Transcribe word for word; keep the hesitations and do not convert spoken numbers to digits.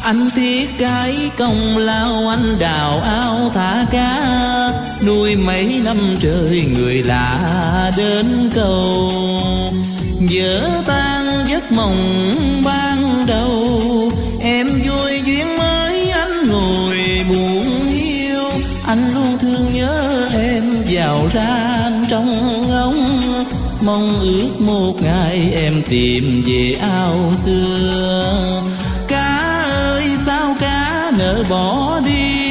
Anh tiếc cái công lao anh đào ao thả cá, nuôi mấy năm trời người lạ đến cầu. Vỡ tan giấc mộng ban đầu, em vui duyên mới anh ngồi buồn hiu. Anh luôn thương nhớ em vào ra trong ngóng, mong ước một ngày em tìm về ao xưa. Cá ơi sao cá nỡ bỏ đi,